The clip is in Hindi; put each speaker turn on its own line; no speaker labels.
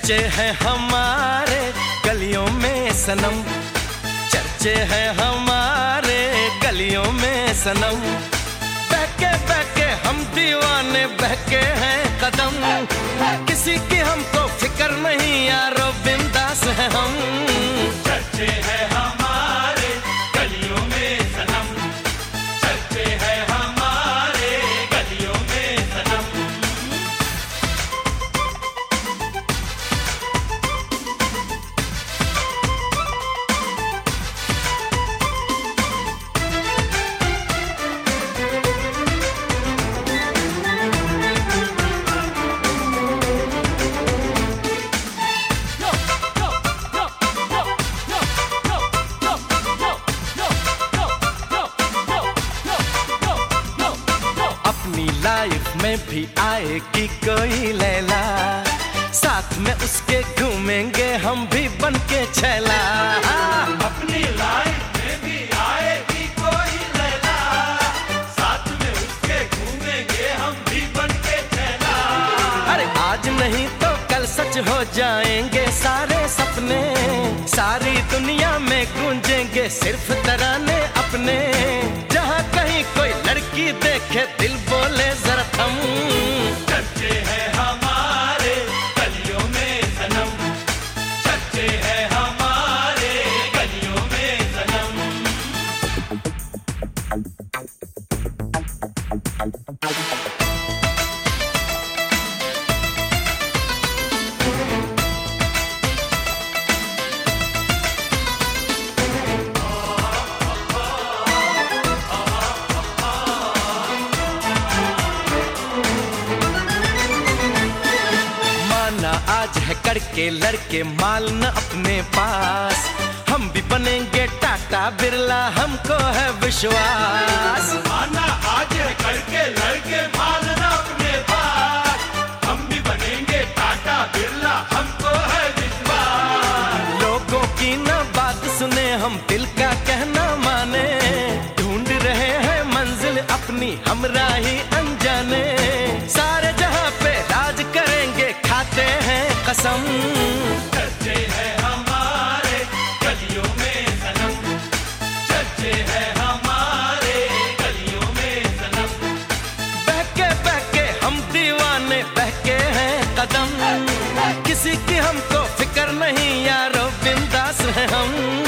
चर्चे हैं हमारे गलियों में सनम, चर्चे हैं हमारे गलियों में सनम। बहके बहके हम दीवाने बहके हैं कदम, किसी की हमको फिक्र नहीं यारो बिंदास है हम।
चर्चे हैं हमारे गलियों में सनम, चर्चे हैं हमारे गलियों में सनम।
लाइफ में भी आएगी कोई लैला, साथ में उसके घूमेंगे हम भी बनके छैला।
अपनी लाइफ में भी आएगी कोई लैला, साथ में उसके घूमेंगे हम भी बनके छैला।
अरे आज नहीं तो कल सच हो जाएंगे सारे सपने, सारी दुनिया में गूंजेंगे सिर्फ तराने अपने। जहाँ कहीं कोई लड़की देखे दिल बोले जरा थम।
चर्चे हैं हमारे गलियों में सनम, चर्चे हैं हमारे गलियों में सनम।
आज है करके लड़के माल न अपने पास, हम भी बनेंगे टाटा बिरला हमको है विश्वास।
माना आज है करके लड़के माल न अपने पास, हम भी बनेंगे टाटा बिरला हमको है विश्वास।
लोगों की न बात सुने हम दिल का कहना माने, ढूंढ रहे हैं मंजिल अपनी हमराही अनजाने। सारे जहां पे राज करेंगे खाते हैं कसम।
चर्चे हैं हमारे गलियों में सनम, चर्चे हैं हमारे गलियों में सनम।
बहके बहके हम दीवाने बहके हैं कदम, किसी की हमको फिक्र नहीं यारो बिंदास है हम।